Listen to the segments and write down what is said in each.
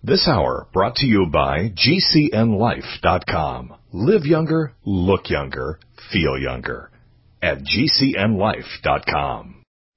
This hour brought to you by GCNLife.com. Live younger, look younger, feel younger at GCNLife.com.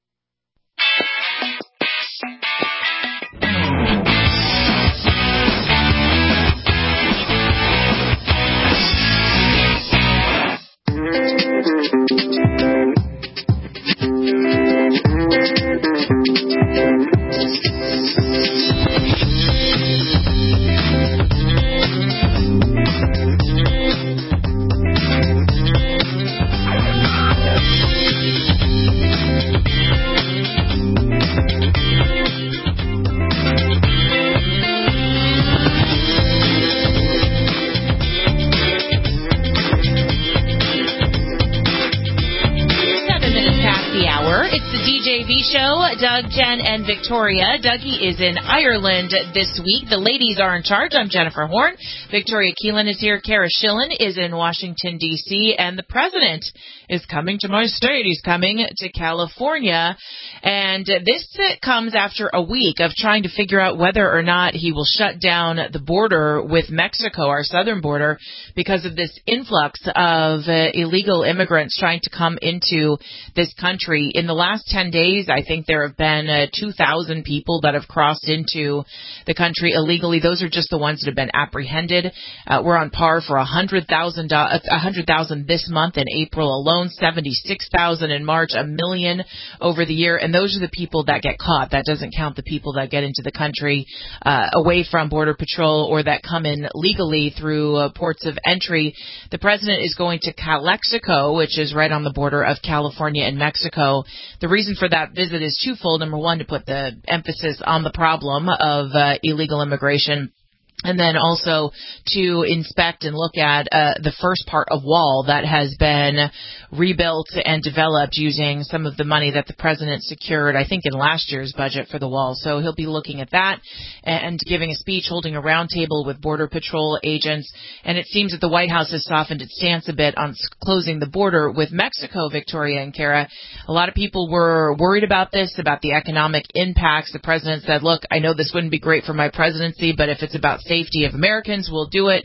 Show, Doug, Jen, and Victoria. Dougie is in Ireland this week. The ladies are in charge. I'm Jennifer Horn. Victoria Keelan is here. Kara Schillen is in Washington, D.C., and the president is coming to my state. He's coming to California, and this comes after a week of trying to figure out whether or not he will shut down the border with Mexico, our southern border, because of this influx of illegal immigrants trying to come into this country. In the last 10 days, I think there have been 2,000 people that have crossed into the country illegally. Those are just the ones that have been apprehended. We're on par for 100,000 this month in April alone, 76,000 in March, 1 million over the year. And those are the people that get caught. That doesn't count the people that get into the country away from Border Patrol or that come in legally through ports of entry. The president is going to Calexico, which is right on the border of California and Mexico. The reason for that visit is twofold. Number one, to put the emphasis on the problem of illegal immigration, and then also to inspect and look at the first part of wall that has been rebuilt and developed using some of the money that the president secured, I think, in last year's budget for the wall. So he'll be looking at that and giving a speech, holding a roundtable with Border Patrol agents. And it seems that the White House has softened its stance a bit on closing the border with Mexico, Victoria and Kara. A lot of people were worried about this, about the economic impacts. The president said, look, I know this wouldn't be great for my presidency, but if it's about safety of Americans, we'll do it.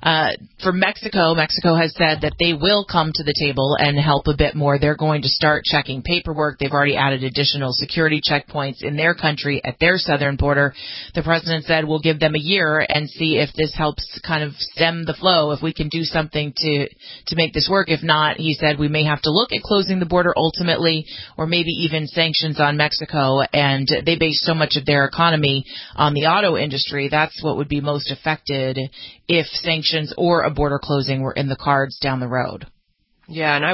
For Mexico has said that they will come to the table and help a bit more. They're going to start checking paperwork. They've already added additional security checkpoints in their country at their southern border. The president said we'll give them a year and see if this helps kind of stem the flow, if we can do something to make this work. If not, he said we may have to look at closing the border ultimately, or maybe even sanctions on Mexico. And they base so much of their economy on the auto industry. That's what would be most affected if sanctions or a border closing were in the cards down the road. Yeah, and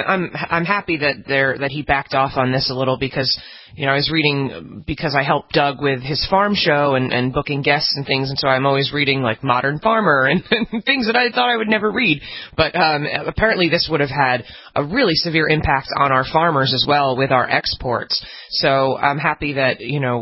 I'm happy that he backed off on this a little because, you know, I was reading, because I help Doug with his farm show and booking guests and things, and so I'm always reading like Modern Farmer and things that I thought I would never read. But apparently this would have had a really severe impact on our farmers as well with our exports. So I'm happy that, you know,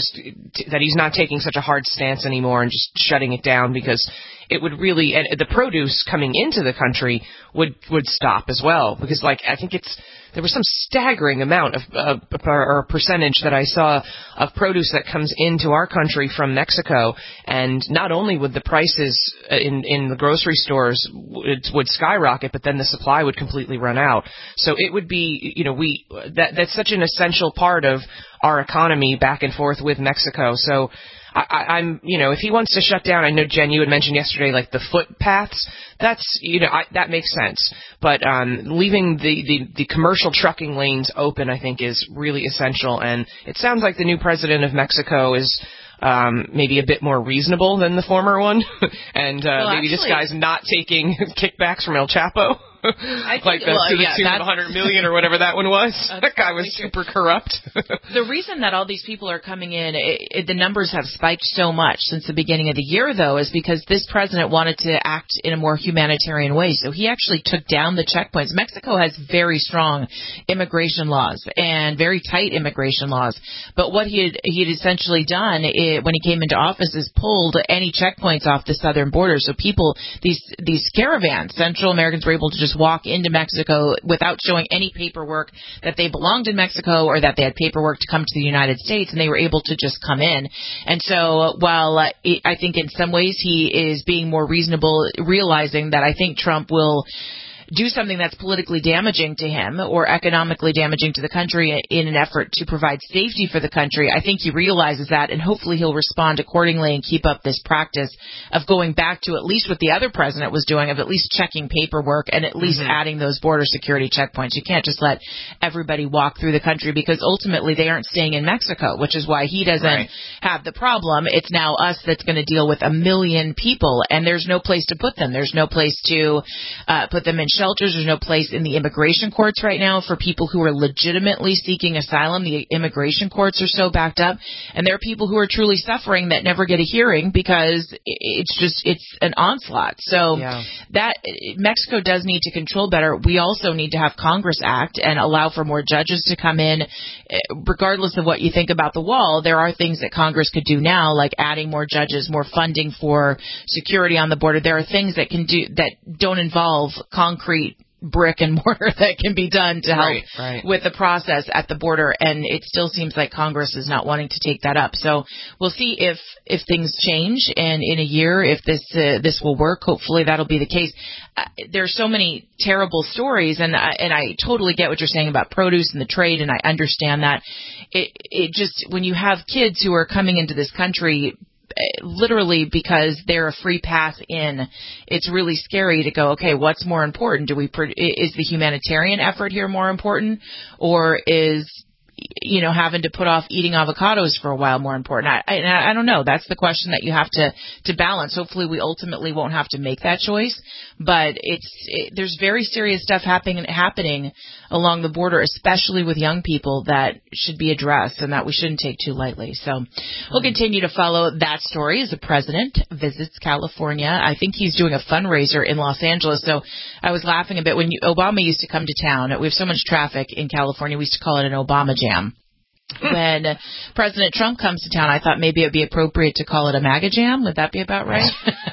that he's not taking such a hard stance anymore and just shutting it down, because it would really, and the produce coming into the country would stop as well, because like I think there was some staggering amount of or percentage that I saw of produce that comes into our country from Mexico, and not only would the prices in the grocery stores would skyrocket, but then the supply would completely run out. So it would be, you know, that's such an essential part of our economy back and forth with Mexico. So I'm, you know, if he wants to shut down, I know, Jen, you had mentioned yesterday, like the footpaths, that's, you know, that makes sense. But leaving the commercial trucking lanes open, I think, is really essential. And it sounds like the new president of Mexico is maybe a bit more reasonable than the former one. And maybe this guy's not taking kickbacks from El Chapo. Like to the tune of $100 million or whatever that one was. That guy was super corrupt. The reason that all these people are coming in, the numbers have spiked so much since the beginning of the year, though, is because this president wanted to act in a more humanitarian way. So he actually took down the checkpoints. Mexico has very strong immigration laws and very tight immigration laws. But what he had essentially done when he came into office is pulled any checkpoints off the southern border. So people, these caravans, Central Americans were able to just walk into Mexico without showing any paperwork that they belonged in Mexico or that they had paperwork to come to the United States, and they were able to just come in. And so while I think in some ways he is being more reasonable, realizing that I think Trump will do something that's politically damaging to him or economically damaging to the country in an effort to provide safety for the country, I think he realizes that, and hopefully he'll respond accordingly and keep up this practice of going back to at least what the other president was doing, of at least checking paperwork and at least adding those border security checkpoints. You can't just let everybody walk through the country, because ultimately they aren't staying in Mexico, which is why he doesn't have the problem. It's now us that's going to deal with 1 million people, and there's no place to put them. There's no place to put them in shelters. There's no place in the immigration courts right now for people who are legitimately seeking asylum. The immigration courts are so backed up, and there are people who are truly suffering that never get a hearing because it's an onslaught. So that Mexico does need to control better. We also need to have Congress act and allow for more judges to come in. Regardless of what you think about the wall, there are things that Congress could do now, like adding more judges, more funding for security on the border. There are things that can do that don't involve concrete brick and mortar that can be done to help with the process at the border, and it still seems like Congress is not wanting to take that up. So we'll see if things change, and in a year, if this will work. Hopefully that'll be the case. There's so many terrible stories, and I totally get what you're saying about produce and the trade, and I understand that. It just, when you have kids who are coming into this country literally because they're a free pass in, it's really scary to go, okay, what's more important? Is the humanitarian effort here more important, or is having to put off eating avocados for a while more important? I don't know. That's the question that you have to balance. Hopefully we ultimately won't have to make that choice, but there's very serious stuff happening along the border, especially with young people, that should be addressed and that we shouldn't take too lightly. So we'll continue to follow that story as the president visits California. I think he's doing a fundraiser in Los Angeles. So I was laughing a bit when Obama used to come to town. We have so much traffic in California. We used to call it an Obama jam. When President Trump comes to town, I thought maybe it would be appropriate to call it a MAGA jam. Would that be about right?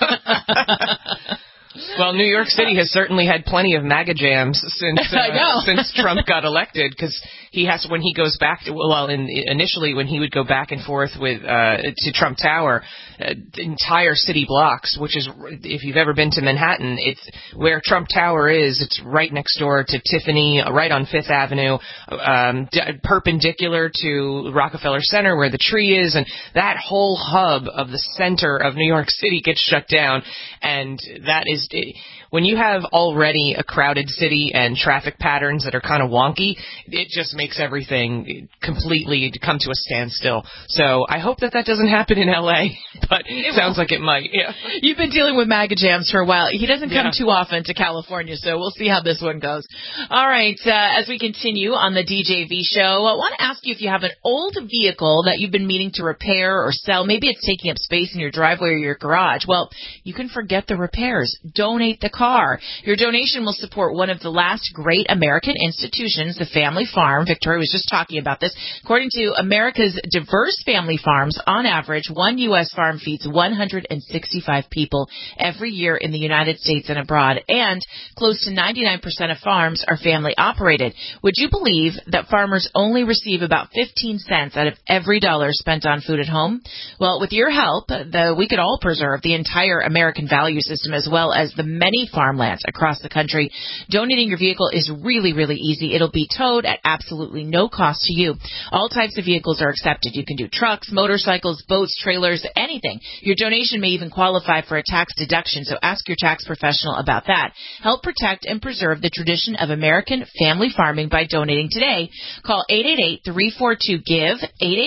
Well, New York City has certainly had plenty of MAGA jams since Trump got elected, because he has, when he goes back to, initially when he would go back and forth with to Trump Tower, entire city blocks, which is, if you've ever been to Manhattan, it's where Trump Tower is. It's right next door to Tiffany, right on Fifth Avenue, perpendicular to Rockefeller Center where the tree is, and that whole hub of the center of New York City gets shut down, and that is, when you have already a crowded city and traffic patterns that are kind of wonky, it just makes everything completely come to a standstill. So I hope that doesn't happen in L.A., but it sounds like it might. Yeah. You've been dealing with MAGA jams for a while. He doesn't come too often to California, so we'll see how this one goes. All right, as we continue on the DJV show, I want to ask you if you have an old vehicle that you've been meaning to repair or sell. Maybe it's taking up space in your driveway or your garage. Well, you can forget the repairs. Donate the car. Your donation will support one of the last great American institutions, the family farm. Victoria was just talking about this. According to America's diverse family farms, on average, one U.S. farm feeds 165 people every year in the United States and abroad, and close to 99% of farms are family operated. Would you believe that farmers only receive about 15 cents out of every dollar spent on food at home? Well, with your help, we could all preserve the entire American value system as well as the many farmlands across the country. Donating your vehicle is really, really easy. It'll be towed at absolutely no cost to you. All types of vehicles are accepted. You can do trucks, motorcycles, boats, trailers, anything. Your donation may even qualify for a tax deduction, so ask your tax professional about that. Help protect and preserve the tradition of American family farming by donating today. Call 888-342-GIVE,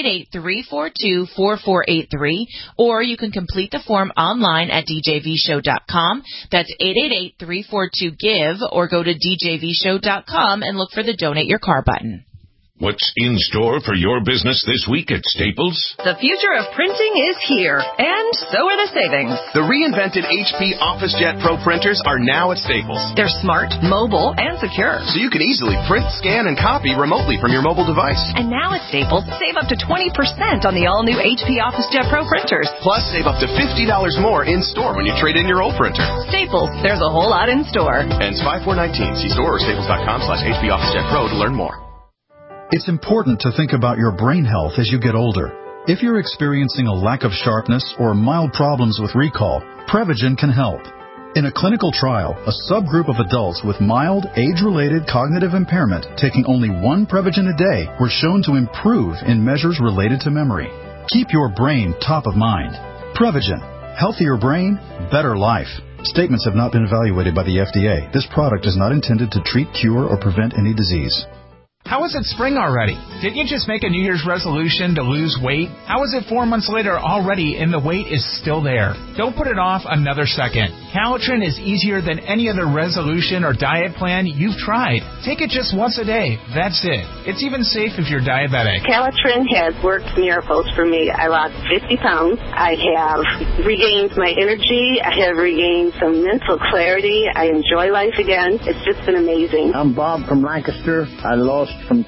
888-342-4483, or you can complete the form online at djvshow.com. That's 888-342-GIVE, or go to djvshow.com and look for the Donate Your Car button. What's in store for your business this week at Staples? The future of printing is here, and so are the savings. The reinvented HP OfficeJet Pro printers are now at Staples. They're smart, mobile, and secure. So you can easily print, scan, and copy remotely from your mobile device. And now at Staples, save up to 20% on the all-new HP OfficeJet Pro printers. Plus, save up to $50 more in store when you trade in your old printer. Staples, there's a whole lot in store. Ends 5/4/19. See store or staples.com/HP OfficeJet Pro to learn more. It's important to think about your brain health as you get older. If you're experiencing a lack of sharpness or mild problems with recall, Prevagen can help. In a clinical trial, a subgroup of adults with mild, age-related cognitive impairment taking only one Prevagen a day were shown to improve in measures related to memory. Keep your brain top of mind. Prevagen. Healthier brain, better life. Statements have not been evaluated by the FDA. This product is not intended to treat, cure, or prevent any disease. How is it spring already? Didn't you just make a New Year's resolution to lose weight? How is it 4 months later already and the weight is still there? Don't put it off another second. Calitrin is easier than any other resolution or diet plan you've tried. Take it just once a day. That's it. It's even safe if you're diabetic. Calitrin has worked miracles for me. I lost 50 pounds. I have regained my energy. I have regained some mental clarity. I enjoy life again. It's just been amazing. I'm Bob from Lancaster. I lost from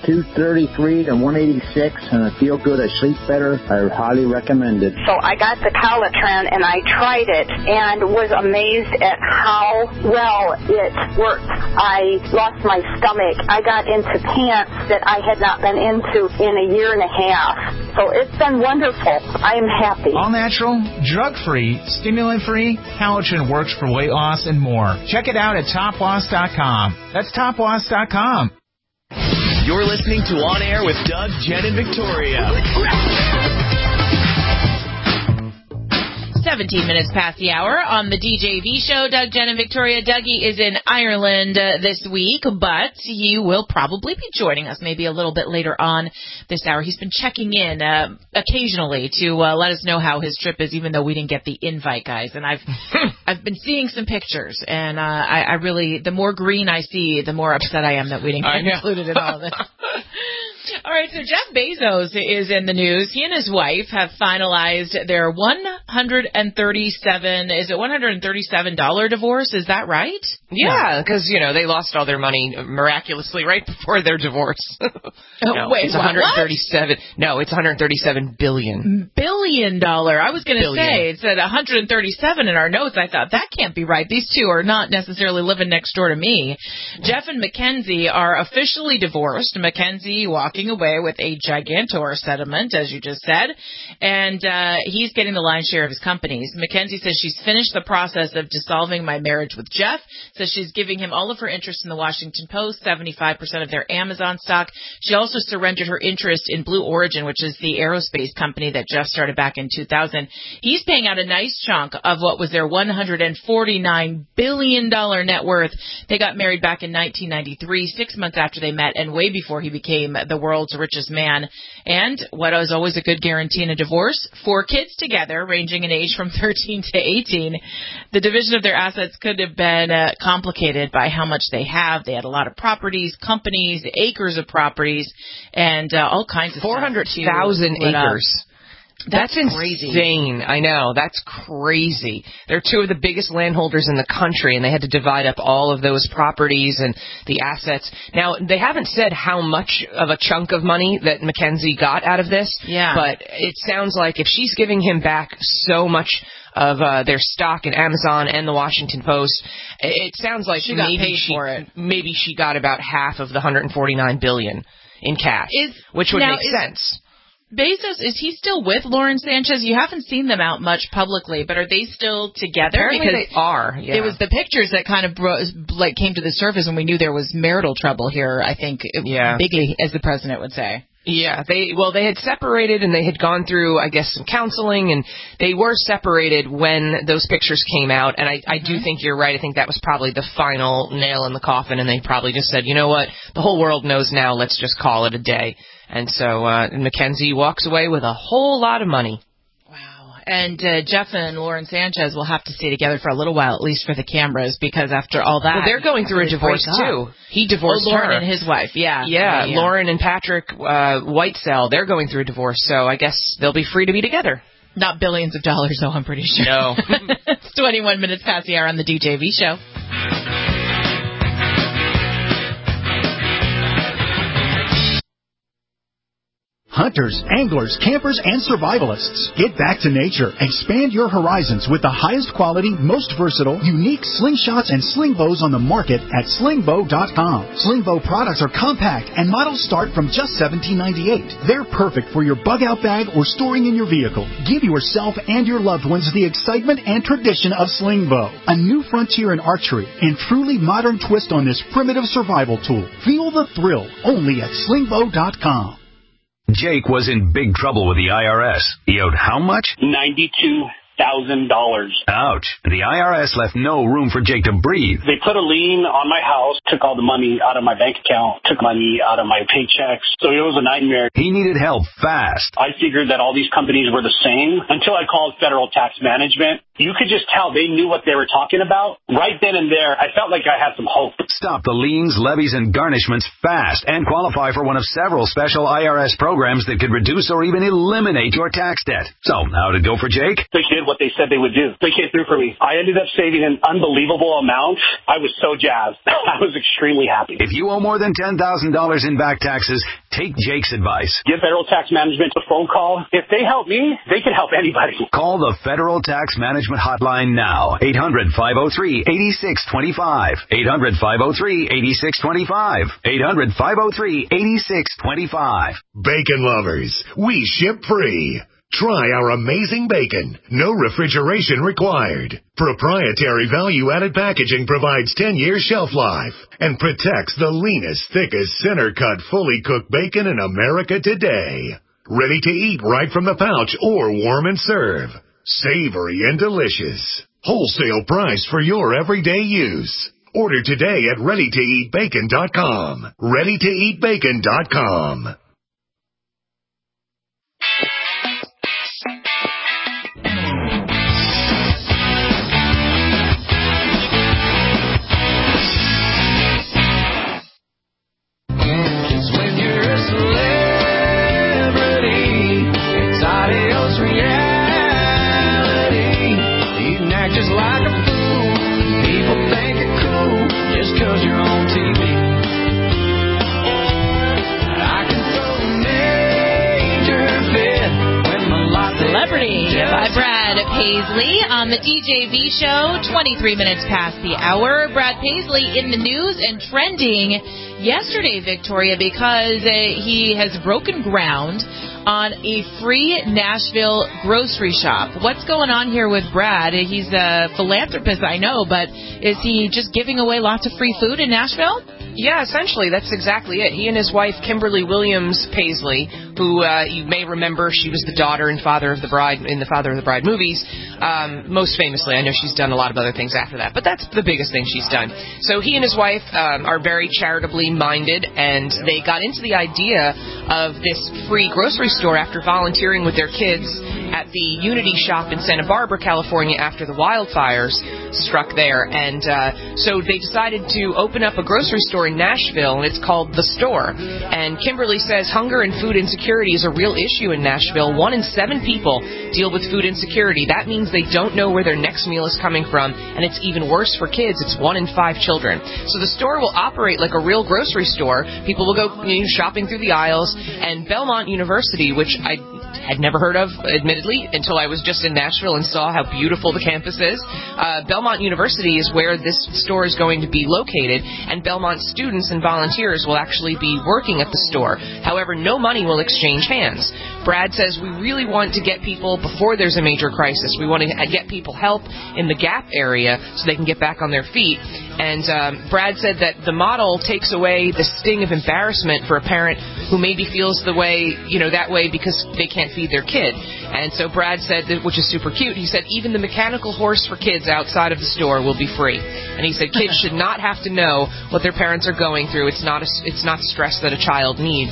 233 to 186, and I feel good. I sleep better. I highly recommend it. So I got the Calitrin, and I tried it, and was amazed at how well it worked. I lost my stomach. I got into pants that I had not been into in a year and a half. So it's been wonderful. I am happy. All natural, drug-free, stimulant-free, Calitrin works for weight loss and more. Check it out at toploss.com. That's toploss.com. You're listening to On Air with Doug, Jen, and Victoria. 17 minutes past the hour on the DJV show. Doug, Jen, and Victoria. Dougie is in Ireland this week, but he will probably be joining us maybe a little bit later on this hour. He's been checking in occasionally to let us know how his trip is, even though we didn't get the invite, guys. And I've been seeing some pictures, and I really, the more green I see, the more upset I am that we didn't get included in all of this. All right, so Jeff Bezos is in the news. He and his wife have finalized their $137 divorce. Is that right? Yeah, because, they lost all their money miraculously right before their divorce. No, wait, it's 137. No, it's $137 billion. $billion. I was going to say, it said 137 in our notes. I thought, that can't be right. These two are not necessarily living next door to me. Jeff and Mackenzie are officially divorced. Mackenzie walking away with a gigantor settlement, as you just said, and he's getting the lion's share of his companies. Mackenzie says she's finished the process of dissolving my marriage with Jeff, says she's giving him all of her interest in the Washington Post, 75% of their Amazon stock. She also surrendered her interest in Blue Origin, which is the aerospace company that Jeff started back in 2000. He's paying out a nice chunk of what was their $149 billion net worth. They got married back in 1993, 6 months after they met, and way before he became the world's richest man. And what was always a good guarantee in a divorce, 4 kids together, ranging in age from 13 to 18. The division of their assets could have been complicated by how much they have. They had a lot of properties, companies, acres of properties, and all kinds of 400,000 acres. That's crazy. Insane. I know. That's crazy. They're 2 of the biggest landholders in the country, and they had to divide up all of those properties and the assets. Now, they haven't said how much of a chunk of money that Mackenzie got out of this, but it sounds like if she's giving him back so much of their stock in Amazon and the Washington Post, it sounds like maybe she got about half of the $149 billion in cash, which would make sense. Bezos, is he still with Lauren Sanchez? You haven't seen them out much publicly, but are they still together? Apparently because they are. Yeah. It was the pictures that kind of came to the surface when we knew there was marital trouble here, I think, bigly, as the president would say. Yeah, they had separated, and they had gone through, I guess, some counseling, and they were separated when those pictures came out, and I do think you're right. I think that was probably the final nail in the coffin, and they probably just said, you know what, the whole world knows now, let's just call it a day. And so Mackenzie walks away with a whole lot of money. Wow. And Jeff and Lauren Sanchez will have to stay together for a little while, at least for the cameras, because after all that... Well, they're going through a divorce, too. He divorced Lauren her. and his wife, yeah. Yeah, Lauren and Patrick Whitesell, they're going through a divorce, so I guess they'll be free to be together. Not billions of dollars, though, I'm pretty sure. No. It's 21 minutes past the hour on the DJV show. Hunters, anglers, campers, and survivalists. Get back to nature. Expand your horizons with the highest quality, most versatile, unique slingshots and sling bows on the market at slingbow.com. Slingbow products are compact and models start from just $17.98. They're perfect for your bug out bag or storing in your vehicle. Give yourself and your loved ones the excitement and tradition of Slingbow, a new frontier in archery and truly modern twist on this primitive survival tool. Feel the thrill only at slingbow.com. Jake was in big trouble with the IRS. He owed how much? $92,000. Ouch. The IRS left no room for Jake to breathe. They put a lien on my house, took all the money out of my bank account, took money out of my paychecks. So it was a nightmare. He needed help fast. I figured that all these companies were the same until I called Federal Tax Management. You could just tell they knew what they were talking about. Right then and there, I felt like I had some hope. Stop the liens, levies, and garnishments fast and qualify for one of several special IRS programs that could reduce or even eliminate your tax debt. So, how'd it go for Jake? They did what they said they would do. They came through for me. I ended up saving an unbelievable amount. I was so jazzed. I was extremely happy. If you owe more than $10,000 in back taxes, take Jake's advice. Give Federal Tax Management a phone call. If they help me, they can help anybody. Call the Federal Tax Management hotline now. 800-503-8625. 800-503-8625. 800-503-8625. Bacon lovers, we ship free. Try our amazing bacon. No refrigeration required. Proprietary value-added packaging provides 10-year shelf life and protects the leanest, thickest, center-cut, fully cooked bacon in America today. Ready to eat right from the pouch or warm and serve. Savory and delicious. Wholesale price for your everyday use. Order today at ReadyToEatBacon.com. ReadyToEatBacon.com. Just like a fool, people think you're cool just 'cause you're on TV. I can throw a major fit when my life. Celebrity by Brad Paisley on the DJV show. 23 minutes past the hour. Brad Paisley in the news and trending yesterday, Victoria, because he has broken ground on a free Nashville grocery shop. What's going on here with Brad? He's a philanthropist, I know, but is he just giving away lots of free food in Nashville? Yeah, essentially, that's exactly it. He and his wife, Kimberly Williams Paisley, who you may remember, she was the daughter and Father of the Bride in the Father of the Bride movies, most famously. I know she's done a lot of other things after that, but that's the biggest thing she's done. So he and his wife are very charitably minded, and they got into the idea of this free grocery store after volunteering with their kids at the Unity shop in Santa Barbara, California, after the wildfires struck there. And so they decided to open up a grocery store in Nashville, and it's called The Store. And Kimberly says hunger and food insecurity is a real issue in Nashville. 1 in 7 people deal with food insecurity. That means they don't know where their next meal is coming from, and it's even worse for kids. It's 1 in 5 children. So the store will operate like a real grocery store. People will go shopping through the aisles, and Belmont University, which I had never heard of, admittedly, until I was just in Nashville and saw how beautiful the campus is. Belmont University is where this store is going to be located, and Belmont students and volunteers will actually be working at the store. However, no money will exchange hands. Brad says we really want to get people before there's a major crisis. We want to get people help in the Gap area so they can get back on their feet. And Brad said that the model takes away the sting of embarrassment for a parent who maybe feels the way, that way because they can't feed their kid. And so Brad said, which is super cute, he said even the mechanical horse for kids outside of the store will be free. And he said kids should not have to know what their parents are going through. It's not stress that a child needs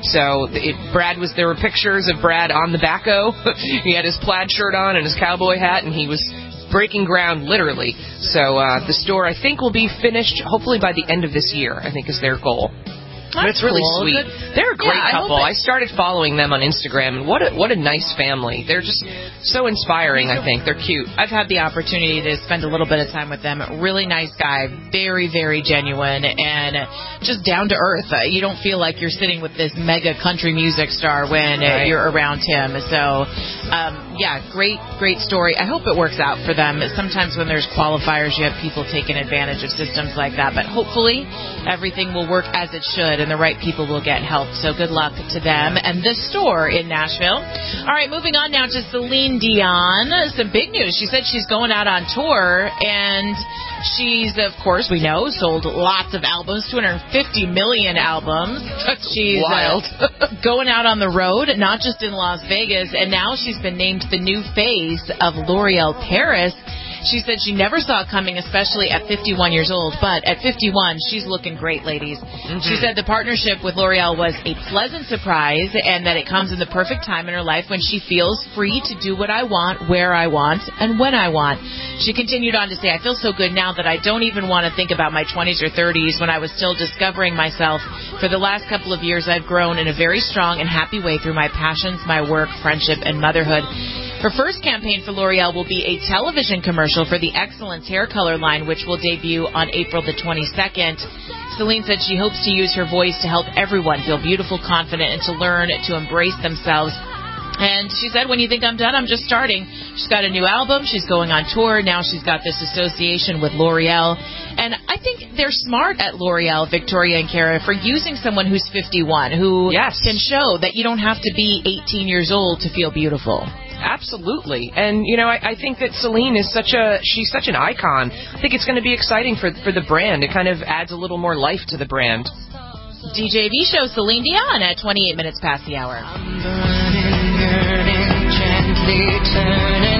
So there were pictures of Brad on the backhoe. He had his plaid shirt on and his cowboy hat, and he was breaking ground, literally. So the store, I think, will be finished hopefully by the end of this year, I think is their goal. But it's really cool. sweet. They're a great couple. I started following them on Instagram, and what a nice family. They're just so inspiring, I think. They're cute. I've had the opportunity to spend a little bit of time with them. Really nice guy, very, very genuine, and just down to earth. You don't feel like you're sitting with this mega country music star when you're around him. So, great story. I hope it works out for them. Sometimes when there's qualifiers, you have people taking advantage of systems like that, but hopefully everything will work as it should, and the right people will get help. So good luck to them and the store in Nashville. All right, moving on now to Celine Dion. Some big news. She said she's going out on tour, and she's, of course, we know, sold lots of albums, 250 million albums. She's wild. Going out on the road, not just in Las Vegas, and now she's been named the new face of L'Oreal Paris. She said she never saw it coming, especially at 51 years old. But at 51, she's looking great, ladies. Mm-hmm. She said the partnership with L'Oreal was a pleasant surprise and that it comes in the perfect time in her life when she feels free to do what I want, where I want, and when I want. She continued on to say, I feel so good now that I don't even want to think about my 20s or 30s when I was still discovering myself. For the last couple of years, I've grown in a very strong and happy way through my passions, my work, friendship, and motherhood. Her first campaign for L'Oreal will be a television commercial for the Excellence hair color line, which will debut on April the 22nd. Celine said she hopes to use her voice to help everyone feel beautiful, confident, and to learn to embrace themselves. And she said, when you think I'm done, I'm just starting. She's got a new album. She's going on tour. Now she's got this association with L'Oreal. And I think they're smart at L'Oreal, Victoria and Kara, for using someone who's 51, who can show that you don't have to be 18 years old to feel beautiful. Absolutely. And, I think that Celine is she's such an icon. I think it's going to be exciting for the brand. It kind of adds a little more life to the brand. DJV show, Celine Dion at 28 minutes past the hour. I'm burning, yearning, gently turning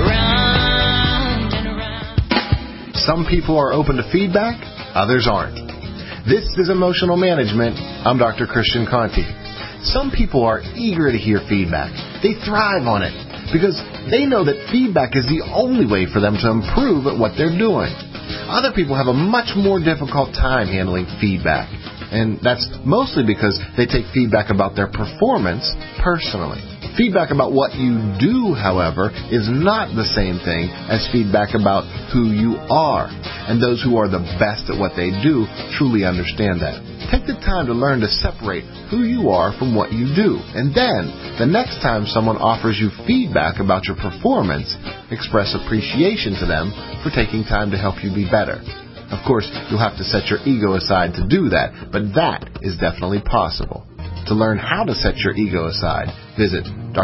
round and around. Some people are open to feedback, others aren't. This is Emotional Management. I'm Dr. Christian Conti. Some people are eager to hear feedback. They thrive on it because they know that feedback is the only way for them to improve at what they're doing. Other people have a much more difficult time handling feedback, and that's mostly because they take feedback about their performance personally. Feedback about what you do, however, is not the same thing as feedback about who you are, and those who are the best at what they do truly understand that. Take the time to learn to separate who you are from what you do, and then, the next time someone offers you feedback about your performance, express appreciation to them for taking time to help you be better. Of course, you'll have to set your ego aside to do that, but that is definitely possible. To learn how to set your ego aside, visit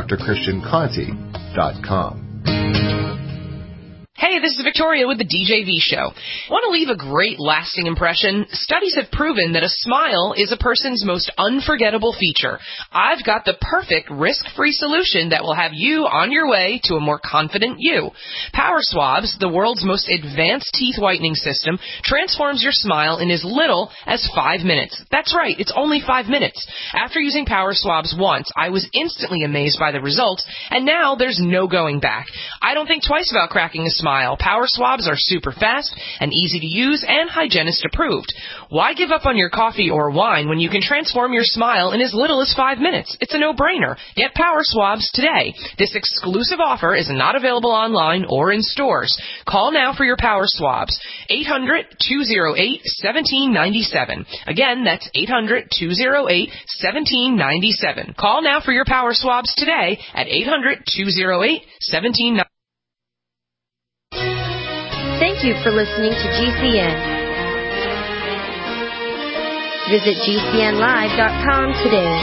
drchristianconti.com. Hey, this is Victoria with the DJV Show. Want to leave a great lasting impression? Studies have proven that a smile is a person's most unforgettable feature. I've got the perfect risk-free solution that will have you on your way to a more confident you. Power Swabs, the world's most advanced teeth whitening system, transforms your smile in as little as 5 minutes. That's right, it's only 5 minutes. After using Power Swabs once, I was instantly amazed by the results, and now there's no going back. I don't think twice about cracking a smile. Power Swabs are super fast and easy to use and hygienist approved. Why give up on your coffee or wine when you can transform your smile in as little as 5 minutes? It's a no-brainer. Get Power Swabs today. This exclusive offer is not available online or in stores. Call now for your Power Swabs. 800-208-1797. Again, that's 800-208-1797. Call now for your Power Swabs today at 800-208-1797. Thank you for listening to GCN. Visit GCNlive.com today.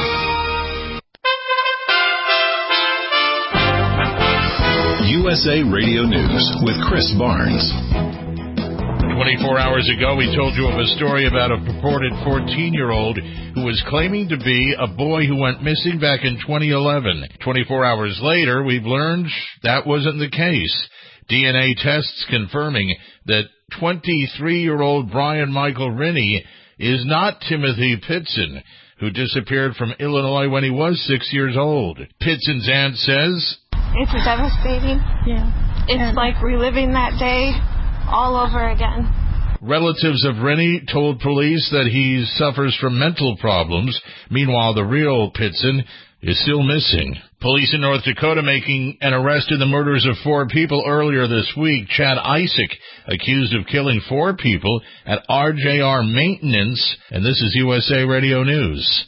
USA Radio News with Chris Barnes. 24 hours ago, we told you of a story about a purported 14-year-old who was claiming to be a boy who went missing back in 2011. 24 hours later, we've learned that wasn't the case. DNA tests confirming that 23-year-old Brian Michael Rennie is not Timothy Pitson, who disappeared from Illinois when he was 6 years old. Pitson's aunt says, "It's devastating. Yeah. It's like reliving that day all over again." Relatives of Rennie told police that he suffers from mental problems. Meanwhile, the real Pitson is still missing. Police in North Dakota making an arrest in the murders of 4 people earlier this week. Chad Isaac accused of killing 4 people at RJR Maintenance, and this is USA Radio News.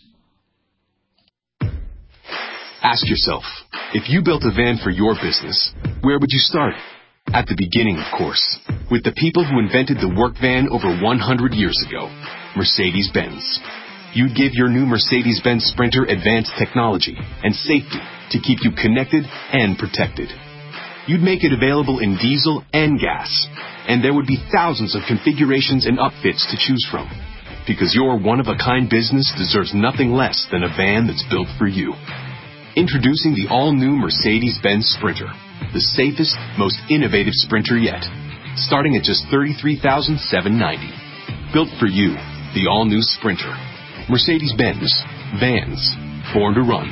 Ask yourself, if you built a van for your business, where would you start? At the beginning, of course, with the people who invented the work van over 100 years ago, Mercedes-Benz. You'd give your new Mercedes-Benz Sprinter advanced technology and safety to keep you connected and protected. You'd make it available in diesel and gas, and there would be thousands of configurations and upfits to choose from. Because your one-of-a-kind business deserves nothing less than a van that's built for you. Introducing the all-new Mercedes-Benz Sprinter, the safest, most innovative Sprinter yet, starting at just $33,790. Built for you, the all-new Sprinter. Mercedes-Benz. Vans. Born to run.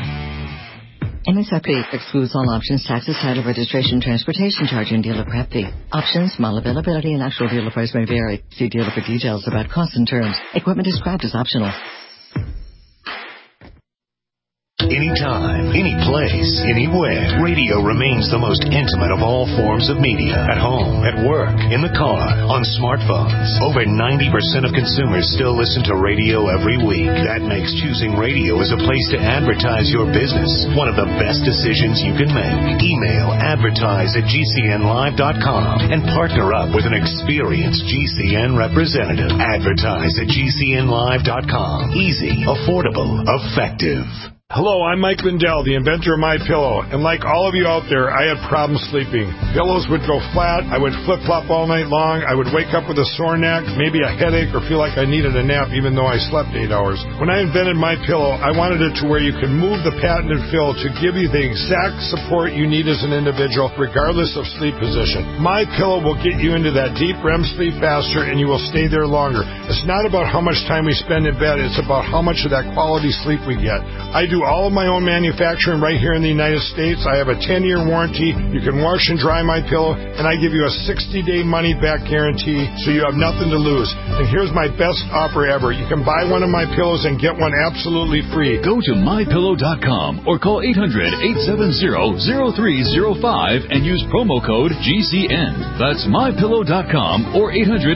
MSRP excludes all options, taxes, title, registration, transportation charge, and dealer prep fee. Options, model availability, and actual dealer price may vary. See dealer for details about costs and terms. Equipment described as optional. Anytime, any place, anywhere. Radio remains the most intimate of all forms of media. At home, at work, in the car, on smartphones. Over 90% of consumers still listen to radio every week. That makes choosing radio as a place to advertise your business one of the best decisions you can make. Email advertise@gcnlive.com and partner up with an experienced GCN representative. Advertise@gcnlive.com. Easy, affordable, effective. Hello, I'm Mike Lindell, the inventor of MyPillow, and like all of you out there, I had problems sleeping. Pillows would go flat, I would flip-flop all night long, I would wake up with a sore neck, maybe a headache, or feel like I needed a nap even though I slept 8 hours. When I invented MyPillow, I wanted it to where you can move the patented fill to give you the exact support you need as an individual, regardless of sleep position. MyPillow will get you into that deep REM sleep faster, and you will stay there longer. It's not about how much time we spend in bed, it's about how much of that quality sleep we get. I do all of my own manufacturing right here in the United States. I have a 10-year warranty. You can wash and dry my pillow, and I give you a 60-day money-back guarantee, so you have nothing to lose. And here's my best offer ever. You can buy one of my pillows and get one absolutely free. Go to mypillow.com or call 800-870-0305 and use promo code GCN. That's mypillow.com or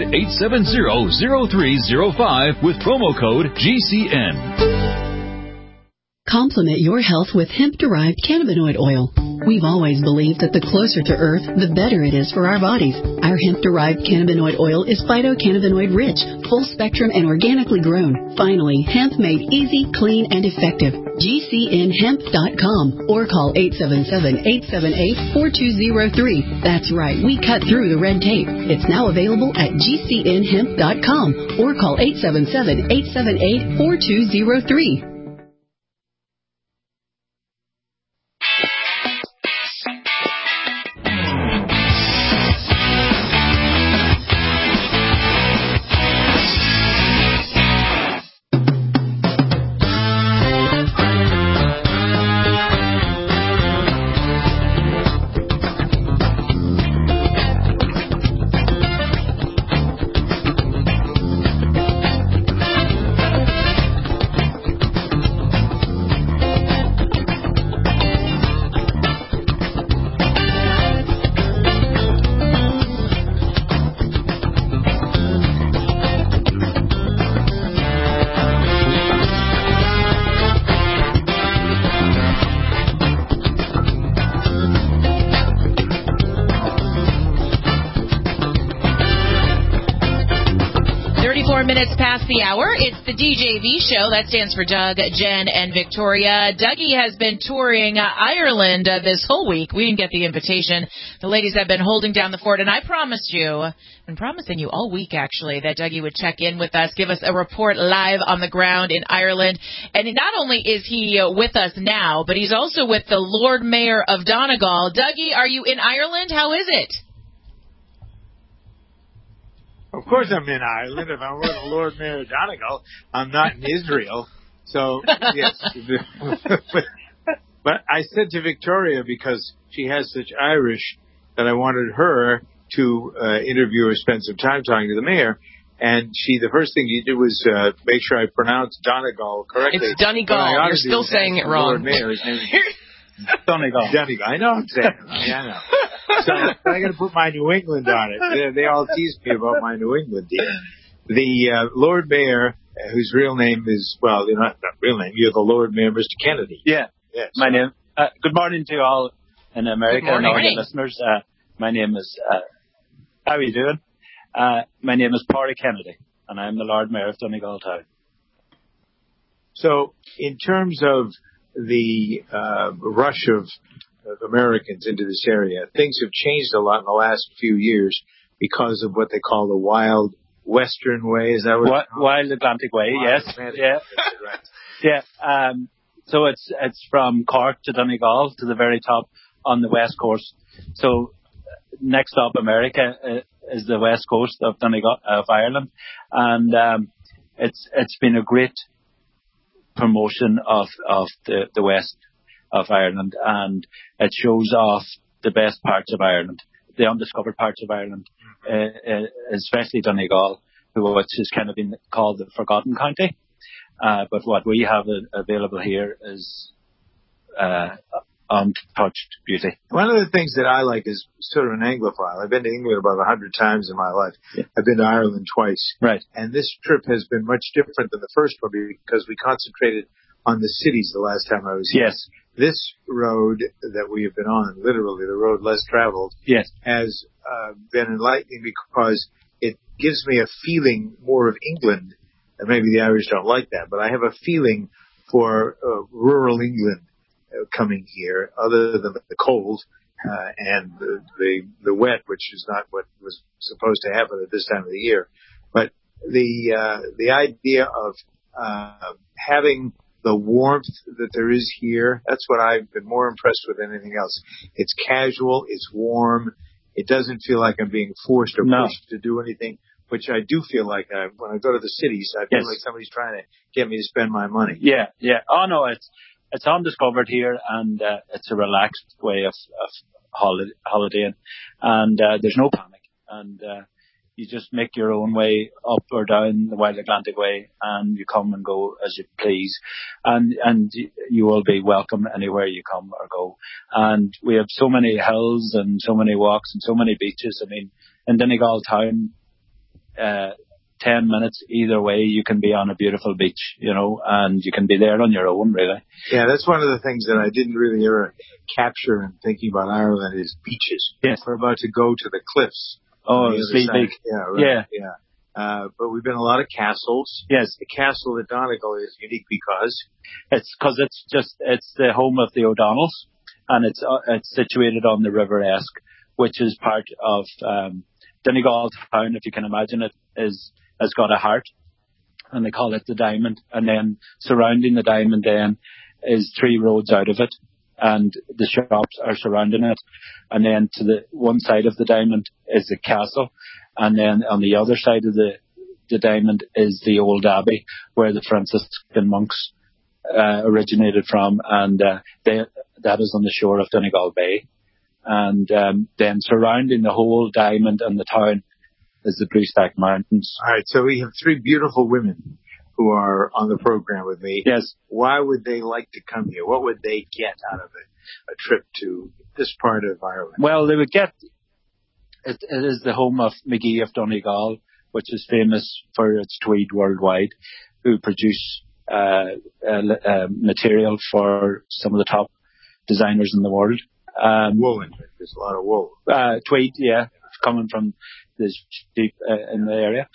800-870-0305 with promo code GCN. Complement your health with hemp-derived cannabinoid oil. We've always believed that the closer to Earth, the better it is for our bodies. Our hemp-derived cannabinoid oil is phytocannabinoid rich, full spectrum, and organically grown. Finally, hemp made easy, clean, and effective. GCNhemp.com or call 877-878-4203. That's right, we cut through the red tape. It's now available at GCNhemp.com or call 877-878-4203. Minutes past the hour. It's the DJV show. That stands for Doug, Jen, and Victoria. Dougie has been touring Ireland this whole week. We didn't get the invitation. The ladies have been holding down the fort, and I promised you, I've been promising you all week, actually, that Dougie would check in with us, give us a report live on the ground in Ireland. And not only is he with us now, but he's also with the Lord Mayor of Donegal. Dougie, are you in Ireland? How is it? Of course I'm in Ireland. If I'm with the Lord Mayor of Donegal, I'm not in Israel. So, yes. But I said to Victoria, because she has such Irish, that I wanted her to interview or spend some time talking to the mayor. And the first thing you did was make sure I pronounced Donegal correctly. It's Donegal. You're still saying it wrong. Lord Mayor, his name is Donegal. Donegal. I know I'm saying it. Yeah, I know. So I got to put my New England on it. They all tease me about my New England deal. The Lord Mayor, whose real name is, well, you're not real name, you're the Lord Mayor, Mr. Kennedy. Yeah. Yes. My name. Good morning to all in America and all Hey. the listeners. My name is. How are you doing? My name is Pádraig Kennedy, and I'm the Lord Mayor of Donegal Town. So, in terms of the rush of Americans into this area, things have changed a lot in the last few years because of what they call the Wild Western Way. Is that what? Wild Atlantic Way. Wild Yes. Atlantic. Yeah. Right. Yeah. So it's from Cork to Donegal to the very top on the west coast. So next stop America is the west coast of Donegal of Ireland, and it's been a great promotion of the west of Ireland, and it shows off the best parts of Ireland, the undiscovered parts of Ireland, especially Donegal, which has kind of been called the Forgotten County. But what we have available here is untouched beauty. One of the things that I like is sort of an Anglophile. I've been to England about 100 times in my life. Yeah. I've been to Ireland twice. Right. And this trip has been much different than the first one because we concentrated on the cities the last time I was here. Yes. This road that we have been on, literally the road less traveled, yes, has been enlightening because it gives me a feeling more of England. And maybe the Irish don't like that, but I have a feeling for rural England coming here, other than the cold and the wet, which is not what was supposed to happen at this time of the year. But the idea of having the warmth that there is here, that's what I've been more impressed with than anything else. It's casual, it's warm, it doesn't feel like I'm being forced or pushed to do anything, which I do feel like when I go to the cities, I feel like somebody's trying to get me to spend my money. Yeah, yeah. Oh no, it's undiscovered here, and it's a relaxed way of holidaying, and there's no panic, and you just make your own way up or down the Wild Atlantic Way, and you come and go as you please, and you will be welcome anywhere you come or go. And we have so many hills and so many walks and so many beaches. I mean, in Donegal Town, 10 minutes either way, you can be on a beautiful beach, you know, and you can be there on your own, really. Yeah, that's one of the things that I didn't really ever capture in thinking about Ireland is beaches. Yes. We're about to go to the cliffs. Oh, the Sleeve Big. Yeah, right. Yeah. But we've been a lot of castles. Yes. The castle at Donegal is unique because it's the home of the O'Donnells, and it's situated on the River Esk, which is part of Donegal Town, if you can imagine it, has got a heart, and they call it the Diamond. And then surrounding the Diamond then is 3 roads out of it, and the shops are surrounding it. And then to the one side of the Diamond is the castle, and then on the other side of the Diamond is the old abbey where the Franciscan monks originated from, and that is on the shore of Donegal Bay. And then surrounding the whole Diamond and the town is the Blue Stack Mountains. All right, so we have 3 beautiful women who are on the program with me. Yes. Why would they like to come here? What would they get out of a trip to this part of Ireland? Well, they would get, it is the home of McGee of Donegal, which is famous for its tweed worldwide, who produce material for some of the top designers in the world. Woolen. There's a lot of wool. Tweed, yeah, coming from the sheep in the area.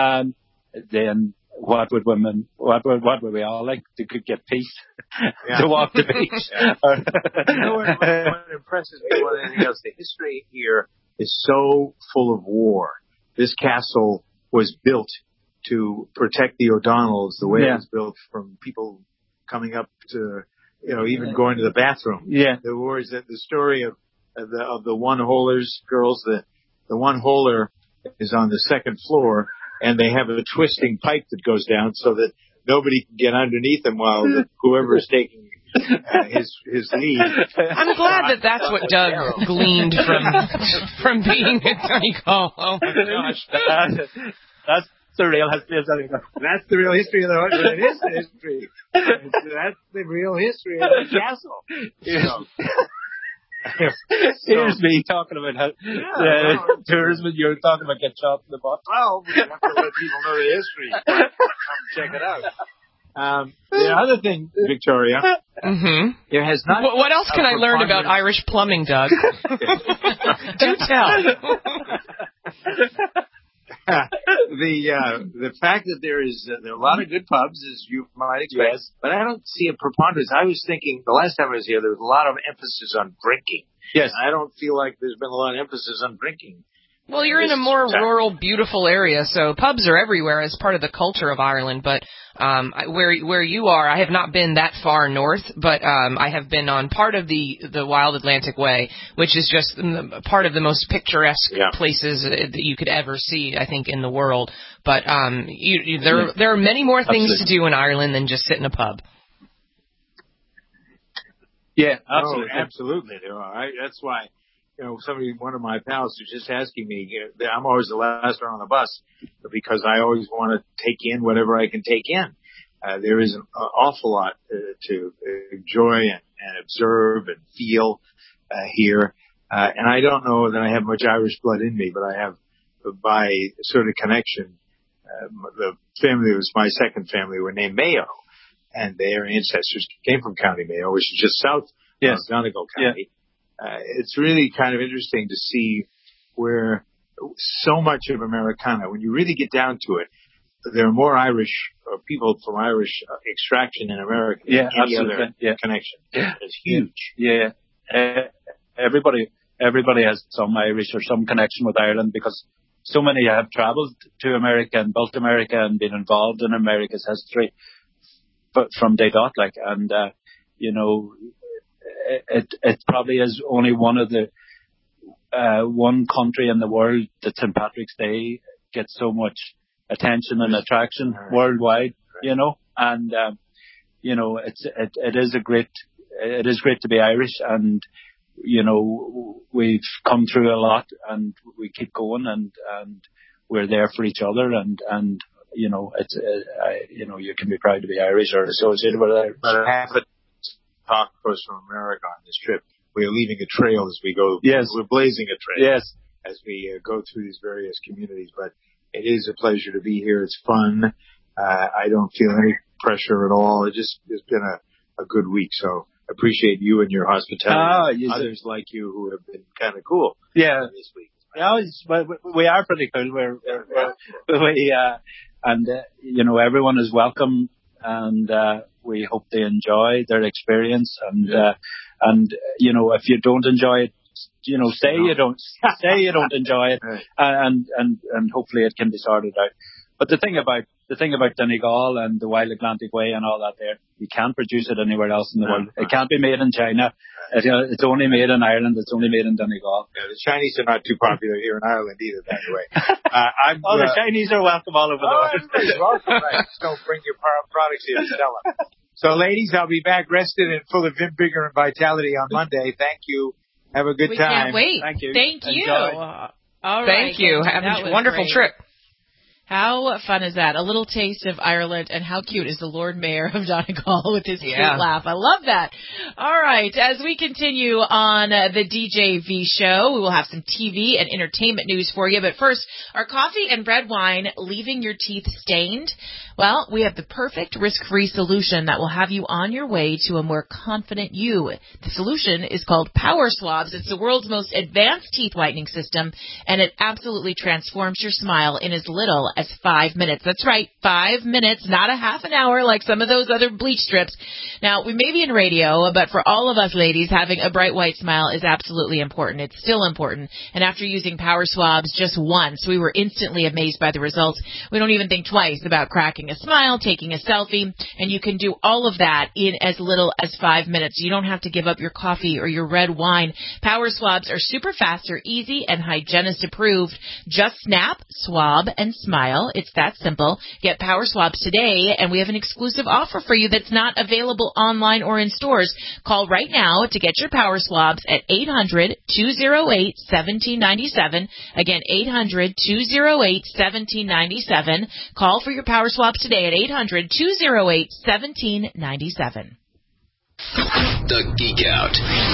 Then what would we all like? They could get peace to walk the beach. You know what impresses me more than anything else? The history here is so full of war. This castle was built to protect the O'Donnells the way it was built, from people coming up to, even going to the bathroom. Yeah. The wars, the story of the one-holers, girls, the one-holer is on the second floor, and they have a twisting pipe that goes down so that nobody can get underneath him while whoever's taking his lead. I'm glad that's what Doug gleaned from being at Donegal. Oh my gosh. That's the real history of Donegal. That's the real history of the it is the history. That's the real history of the castle. Here's me talking about how tourism, and you're talking about get shot in the butt. Well, we have to let people know the history. Check it out. The other thing, Victoria, there has not. What else can I learn about Irish plumbing, Doug? Do tell. The fact that there are a lot of good pubs, as you might expect, but I don't see a preponderance. I was thinking the last time I was here, there was a lot of emphasis on drinking. Yes, I don't feel like there's been a lot of emphasis on drinking. Well, you're in a more rural, beautiful area, so pubs are everywhere as part of the culture of Ireland. But where you are, I have not been that far north, but I have been on part of the Wild Atlantic Way, which is just part of the most picturesque places that you could ever see, I think, in the world. But there are many more things to do in Ireland than just sit in a pub. Yeah, absolutely. There are. That's why. One of my pals was just asking me, I'm always the last one on the bus because I always want to take in whatever I can take in. There is an awful lot to enjoy and observe and feel here. And I don't know that I have much Irish blood in me, but I have, by sort of connection, the family that was my second family were named Mayo, and their ancestors came from County Mayo, which is just south of Donegal County. It's really kind of interesting to see where so much of Americana, when you really get down to it, there are more Irish people from Irish extraction in America than any other connection. Yeah. It's huge. Yeah. Everybody has some Irish or some connection with Ireland because so many have traveled to America and built America and been involved in America's history, but from day dot, it probably is only one of the one country in the world that St. Patrick's Day gets so much attention and attraction worldwide, and it is great to be Irish, and we've come through a lot and we keep going and we're there for each other and it's you can be proud to be Irish or associated with Irish. But I have talk to us from America on this trip. We are leaving a trail as we go. Yes. We're blazing a trail. Yes. As we go through these various communities. But it is a pleasure to be here. It's fun. I don't feel any pressure at all. It's been a good week. So I appreciate you and your hospitality. Others like you who have been kind of cool. Yeah. This week. We are pretty cool. Everyone is welcome, and we hope they enjoy their experience. And if you don't enjoy it, say you don't enjoy it, and hopefully it can be sorted out. But the thing about Donegal and the Wild Atlantic Way and all that there, you can't produce it anywhere else in the world. It can't be made in China. It's only made in Ireland. It's only made in Donegal. Yeah, the Chinese are not too popular here in Ireland either, by the way. The Chinese are welcome all over the world. Everybody's welcome, right? Just don't bring your products here and sell them. So, ladies, I'll be back rested and full of vigor and vitality on Monday. Thank you. Have a good time. We can't wait. Thank you. Thank you. All right. Thank you. Have a wonderful trip. How fun is that? A little taste of Ireland, and how cute is the Lord Mayor of Donegal with his cute laugh. I love that. All right, as we continue on the DJV show, we will have some TV and entertainment news for you. But first, are coffee and red wine leaving your teeth stained? Well, we have the perfect risk-free solution that will have you on your way to a more confident you. The solution is called Power Swabs. It's the world's most advanced teeth whitening system, and it absolutely transforms your smile in as little as 5 minutes. That's right, 5 minutes, not a half an hour like some of those other bleach strips. Now, we may be in radio, but for all of us ladies, having a bright white smile is absolutely important. It's still important. And after using Power Swabs just once, we were instantly amazed by the results. We don't even think twice about cracking a smile, taking a selfie, and you can do all of that in as little as 5 minutes. You don't have to give up your coffee or your red wine. Power Swabs are super fast, they're easy, and hygienist approved. Just snap, swab, and smile. file. It's that simple. Get power swaps today, and we have an exclusive offer for you that's not available online or in stores. Call right now to get your power swaps at 800-208-1797. Again, 800-208-1797. Call for your power swaps today at 800-208-1797. The Geek Out.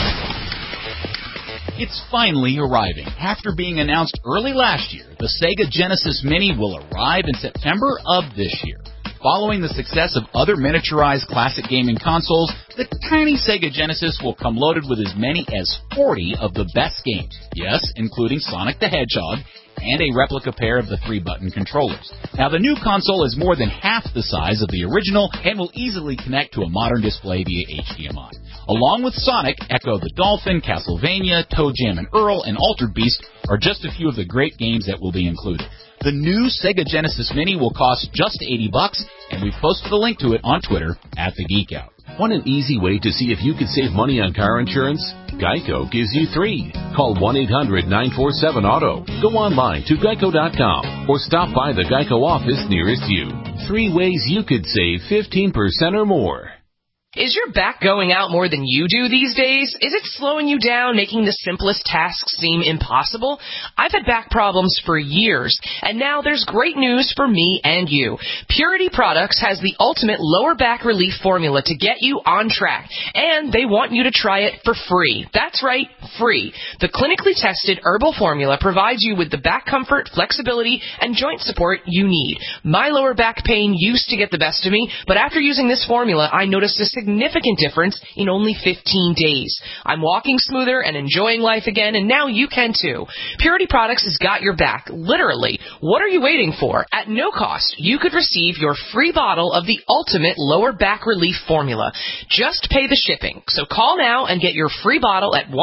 It's finally arriving. After being announced early last year, the Sega Genesis Mini will arrive in September of this year. Following the success of other miniaturized classic gaming consoles, the tiny Sega Genesis will come loaded with as many as 40 of the best games. Yes, including Sonic the Hedgehog and a replica pair of the 3-button controllers. Now, the new console is more than half the size of the original and will easily connect to a modern display via HDMI. Along with Sonic, Echo the Dolphin, Castlevania, Toe Jam and Earl, and Altered Beast are just a few of the great games that will be included. The new Sega Genesis Mini will cost just $80, and we've posted a link to it on Twitter @TheGeekOut. Want an easy way to see if you can save money on car insurance? Geico gives you 3. Call 1-800-947-AUTO. Go online to geico.com or stop by the Geico office nearest you. 3 ways you could save 15% or more. Is your back going out more than you do these days? Is it slowing you down, making the simplest tasks seem impossible? I've had back problems for years, and now there's great news for me and you. Purity Products has the ultimate lower back relief formula to get you on track, and they want you to try it for free. That's right, free. The clinically tested herbal formula provides you with the back comfort, flexibility, and joint support you need. My lower back pain used to get the best of me, but after using this formula, I noticed a significant difference in only 15 days. I'm walking smoother and enjoying life again, and now you can too. Purity Products has got your back, literally. What are you waiting for? At no cost, you could receive your free bottle of the ultimate lower back relief formula. Just pay the shipping. So call now and get your free bottle at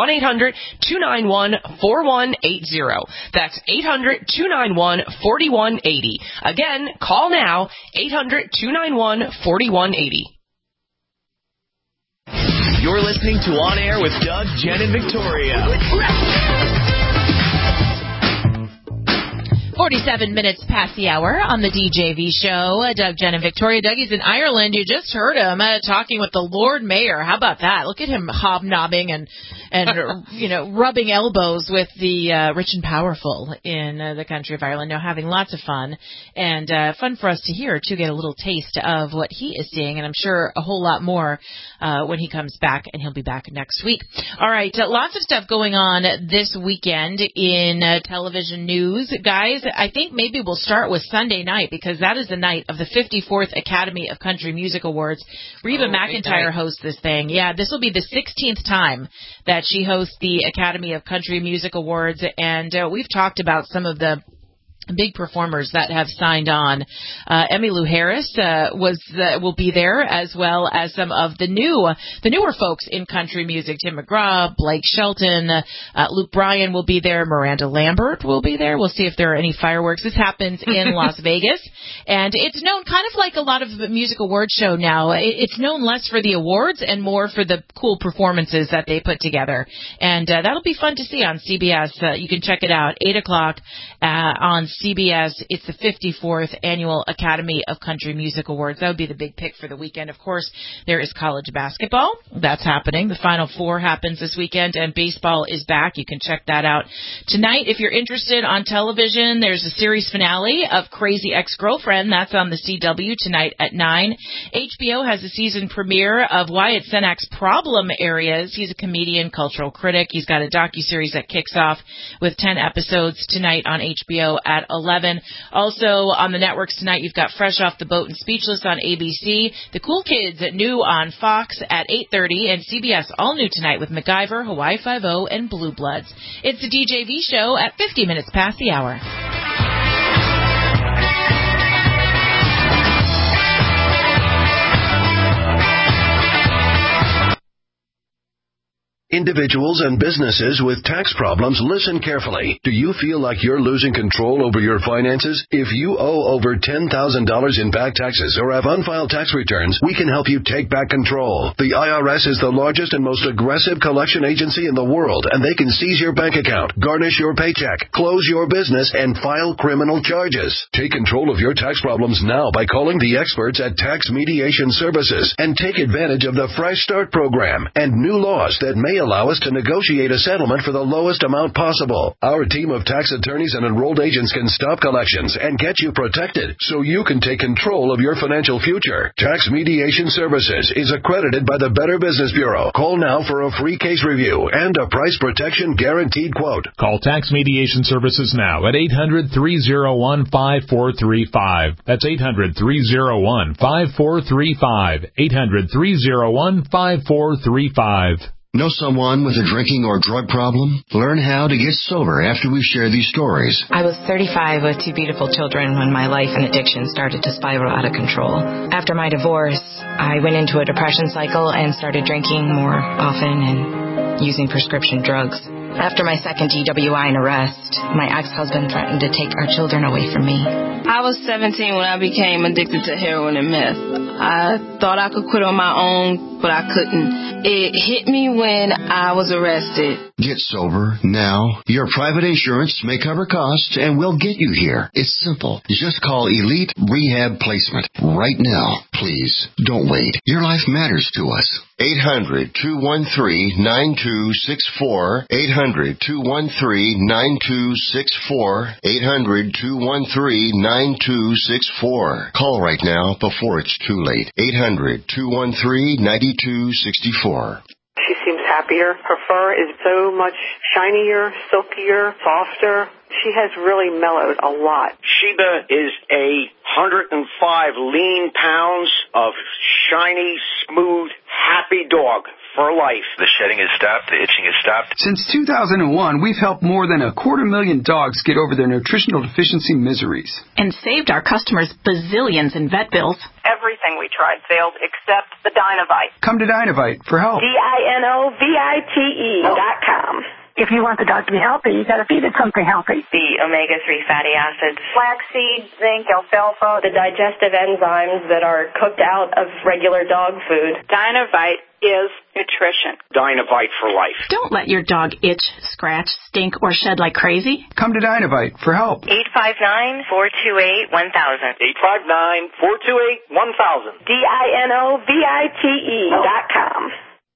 1-800-291-4180. That's 800-291-4180. Again, call now, 800-291-4180. You're listening to On Air with Doug, Jen, and Victoria. 47 minutes past the hour on the DJV show. Doug, Jen, and Victoria. Dougie's in Ireland. You just heard him talking with the Lord Mayor. How about that? Look at him hobnobbing and rubbing elbows with the rich and powerful in the country of Ireland. Now, having lots of fun, and fun for us to hear, to get a little taste of what he is seeing, and I'm sure a whole lot more when he comes back, and he'll be back next week. All right, lots of stuff going on this weekend in television news. Guys, I think maybe we'll start with Sunday night, because that is the night of the 54th Academy of Country Music Awards. Reba McEntire hosts this thing. Yeah, this will be the 16th time that she hosts the Academy of Country Music Awards, and we've talked about some of the big performers that have signed on. Emmylou Harris will be there, as well as some of the newer folks in country music. Tim McGraw, Blake Shelton, Luke Bryan will be there. Miranda Lambert will be there. We'll see if there are any fireworks. This happens in Las Vegas, and it's known kind of like a lot of the music award show now. It's known less for the awards and more for the cool performances that they put together, and that'll be fun to see on CBS. You can check it out, 8 o'clock on CBS. It's the 54th Annual Academy of Country Music Awards. That would be the big pick for the weekend. Of course, there is college basketball. That's happening. The Final Four happens this weekend, and baseball is back. You can check that out tonight. If you're interested on television, there's a series finale of Crazy Ex-Girlfriend. That's on the CW tonight at 9. HBO has a season premiere of Wyatt Cenac's Problem Areas. He's a comedian, cultural critic. He's got a docuseries that kicks off with 10 episodes tonight on HBO at 11. Also on the networks tonight, you've got Fresh Off the Boat and Speechless on ABC, The Cool Kids at new on Fox at 8:30, and CBS all new tonight with MacGyver, Hawaii Five-0, and Blue Bloods. It's the DJV show at 50 minutes past the hour. Individuals and businesses with tax problems, listen carefully. Do you feel like you're losing control over your finances? If you owe over $10,000 in back taxes or have unfiled tax returns, we can help you take back control. The IRS is the largest and most aggressive collection agency in the world, and they can seize your bank account, garnish your paycheck, close your business, and file criminal charges. Take control of your tax problems now by calling the experts at Tax Mediation Services and take advantage of the Fresh Start program and new laws that may allow us to negotiate a settlement for the lowest amount possible. Our team of tax attorneys and enrolled agents can stop collections and get you protected so you can take control of your financial future. Tax Mediation Services is accredited by the Better Business Bureau. Call now for a free case review and a price protection guaranteed quote. Call Tax Mediation Services now at 800-301-5435. That's 800-301-5435. 800-301-5435. Know someone with a drinking or drug problem? Learn how to get sober after we share these stories. I was 35 with 2 beautiful children when my life and addiction started to spiral out of control. After my divorce, I went into a depression cycle and started drinking more often and using prescription drugs. After my second DWI and arrest, my ex-husband threatened to take our children away from me. I was 17 when I became addicted to heroin and meth. I thought I could quit on my own, but I couldn't. It hit me when I was arrested. Get sober now. Your private insurance may cover costs and we'll get you here. It's simple. Just call Elite Rehab Placement right now. Please, don't wait. Your life matters to us. 800-213-9264. 800-213-9264. 800-213-9264. Call right now before it's too late. 800-213-9264. She seems happier. Her fur is so much shinier, silkier, softer. She has really mellowed a lot. Sheba is 105 lean pounds of shiny, smooth, happy dog for life. The shedding has stopped. The itching has stopped. Since 2001, we've helped more than 250,000 dogs get over their nutritional deficiency miseries. And saved our customers bazillions in vet bills. Everything we tried failed except the Dinovite. Come to Dinovite for help. DINOVITE.com. If you want the dog to be healthy, you got to feed it something healthy. The omega-3 fatty acids, flaxseed, zinc, alfalfa, the digestive enzymes that are cooked out of regular dog food. Dinovite is nutrition. Dinovite for life. Don't let your dog itch, scratch, stink, or shed like crazy. Come to Dinovite for help. 859-428-1000. 859-428-1000. DINOVITE.com.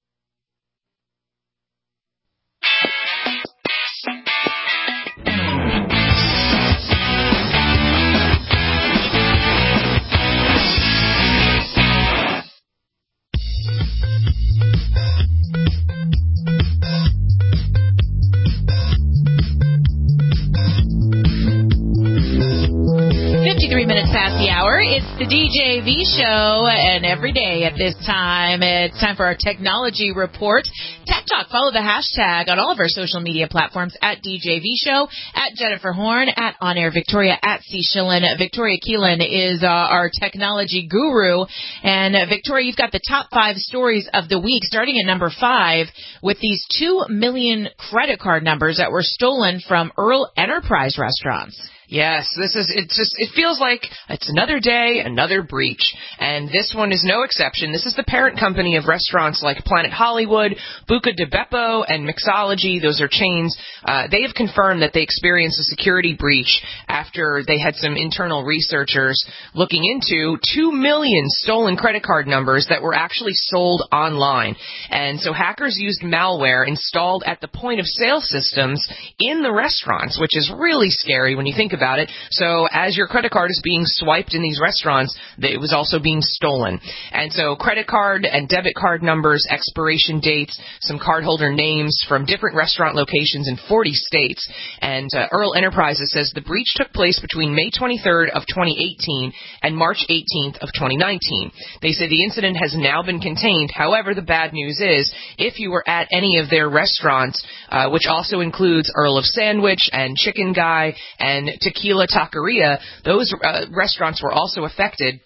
Past the hour. It's the DJV show, and every day at this time, it's time for our technology report. Tech Talk. Follow the hashtag on all of our social media platforms at DJV show, at Jennifer Horn, at On Air Victoria, at C. Schillen. Victoria Keelan is our technology guru. And Victoria, you've got the top 5 stories of the week, starting at number 5 with these 2 million credit card numbers that were stolen from Earl Enterprise restaurants. Yes, it feels like it's another day, another breach. And this one is no exception. This is the parent company of restaurants like Planet Hollywood, Buca di Beppo, and Mixology. Those are chains. They have confirmed that they experienced a security breach after they had some internal researchers looking into 2 million stolen credit card numbers that were actually sold online. And so hackers used malware installed at the point of sale systems in the restaurants, which is really scary when you think about it. So as your credit card is being swiped in these restaurants, it was also being stolen. And so credit card and debit card numbers, expiration dates, some cardholder names from different restaurant locations in 40 states. And Earl Enterprises says the breach took place between May 23rd of 2018 and March 18th of 2019. They say the incident has now been contained. However, the bad news is if you were at any of their restaurants, which also includes Earl of Sandwich and Chicken Guy and Tequila Taqueria, those restaurants were also affected.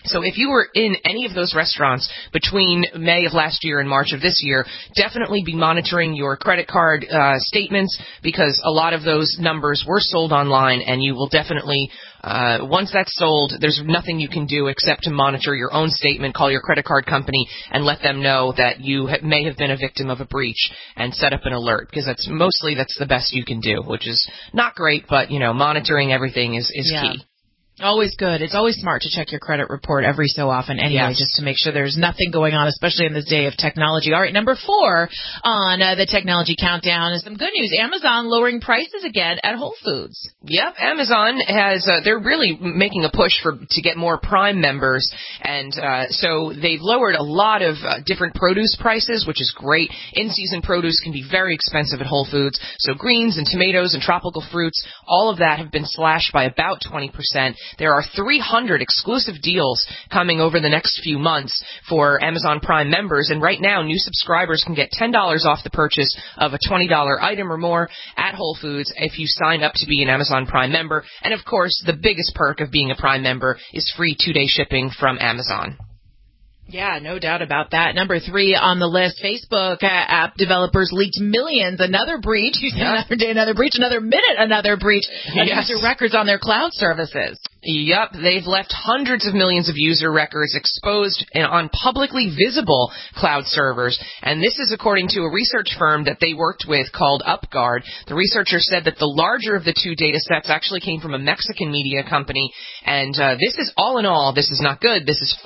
So if you were in any of those restaurants between May of last year and March of this year, definitely be monitoring your credit card statements, because a lot of those numbers were sold online, and you will definitely, once that's sold, there's nothing you can do except to monitor your own statement, call your credit card company, and let them know that you may have been a victim of a breach and set up an alert, because that's the best you can do, which is not great, but, monitoring everything is key. Always good. It's always smart to check your credit report every so often anyway, just to make sure there's nothing going on, especially in this day of technology. All right, number 4 on the technology countdown is some good news. Amazon lowering prices again at Whole Foods. Yep, Amazon has, they're really making a push to get more Prime members, and so they've lowered a lot of different produce prices, which is great. In-season produce can be very expensive at Whole Foods, so greens and tomatoes and tropical fruits, all of that have been slashed by about 20%. There are 300 exclusive deals coming over the next few months for Amazon Prime members, and right now new subscribers can get $10 off the purchase of a $20 item or more at Whole Foods if you sign up to be an Amazon Prime member. And of course, the biggest perk of being a Prime member is free 2-day shipping from Amazon. Yeah, no doubt about that. Number 3 on the list, Facebook app developers leaked millions. Another breach. You said another day, another breach. Another minute, another breach of user records on their cloud services. Yep, they've left hundreds of millions of user records exposed on publicly visible cloud servers. And this is according to a research firm that they worked with called UpGuard. The researchers said that the larger of the 2 data sets actually came from a Mexican media company. And this is all in all, this is not good. This is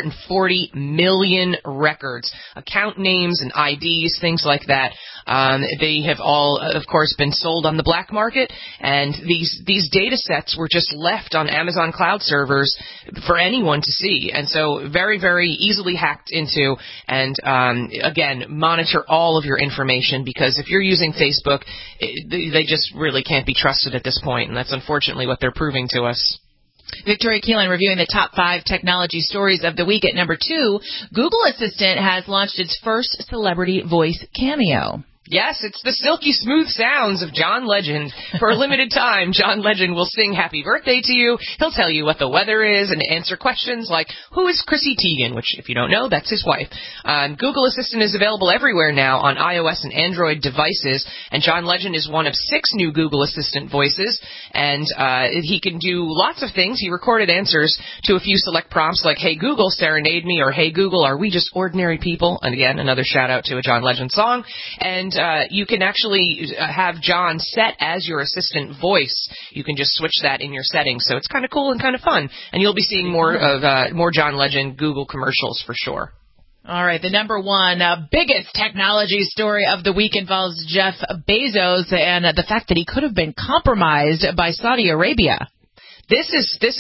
540 million records, account names and IDs, things like that. They have all, of course, been sold on the black market, and these data sets were just left on Amazon cloud servers for anyone to see, and so very, very easily hacked into. And again, monitor all of your information, because if you're using Facebook, they just really can't be trusted at this point, and that's unfortunately what they're proving to us. Victoria Keelan reviewing the top 5 technology stories of the week. At number 2, Google Assistant has launched its first celebrity voice cameo. Yes, it's the silky smooth sounds of John Legend. For a limited time, John Legend will sing happy birthday to you. He'll tell you what the weather is and answer questions like, who is Chrissy Teigen? Which, if you don't know, that's his wife. Google Assistant is available everywhere now on iOS and Android devices, and John Legend is one of 6 new Google Assistant voices, and he can do lots of things. He recorded answers to a few select prompts like, hey Google, serenade me, or hey Google, are we just ordinary people? And again, another shout out to a John Legend song. And you can actually have John set as your assistant voice. You can just switch that in your settings, so it's kind of cool and kind of fun. And you'll be seeing more John Legend Google commercials for sure. All right, the number 1 biggest technology story of the week involves Jeff Bezos and the fact that he could have been compromised by Saudi Arabia. This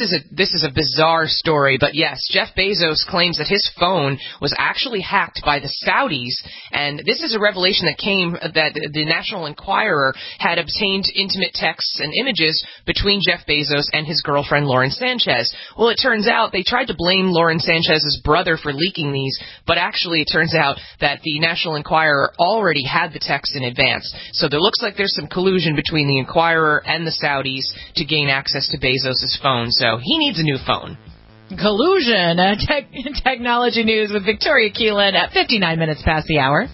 is a bizarre story, but yes, Jeff Bezos claims that his phone was actually hacked by the Saudis, and this is a revelation that the National Enquirer had obtained intimate texts and images between Jeff Bezos and his girlfriend Lauren Sanchez. Well, it turns out they tried to blame Lauren Sanchez's brother for leaking these, but actually it turns out that the National Enquirer already had the text in advance. So there looks like there's some collusion between the Enquirer and the Saudis to gain access to Bezos' phone, so he needs a new phone. Collusion. Technology news with Victoria Keelan at 59 minutes past the hour.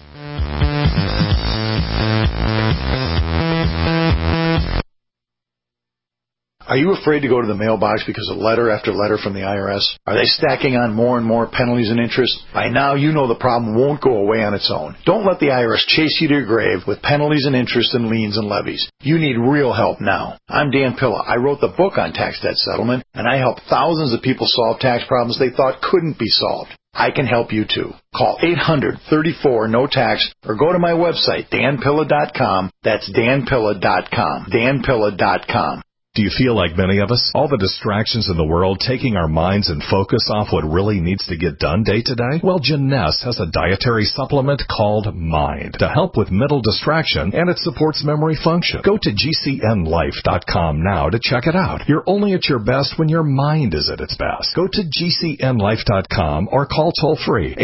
Are you afraid to go to the mailbox because of letter after letter from the IRS? Are they stacking on more and more penalties and interest? By now, you know the problem won't go away on its own. Don't let the IRS chase you to your grave with penalties and interest and liens and levies. You need real help now. I'm Dan Pilla. I wrote the book on tax debt settlement, and I help thousands of people solve tax problems they thought couldn't be solved. I can help you too. Call 800-34-NO-TAX or go to my website, danpilla.com. That's danpilla.com. danpilla.com. Do you feel like many of us? All the distractions in the world taking our minds and focus off what really needs to get done day to day? Well, Jeunesse has a dietary supplement called Mind to help with mental distraction, and it supports memory function. Go to GCNlife.com now to check it out. You're only at your best when your mind is at its best. Go to GCNlife.com or call toll-free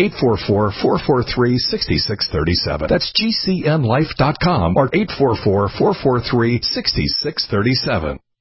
844-443-6637. That's GCNlife.com or 844-443-6637.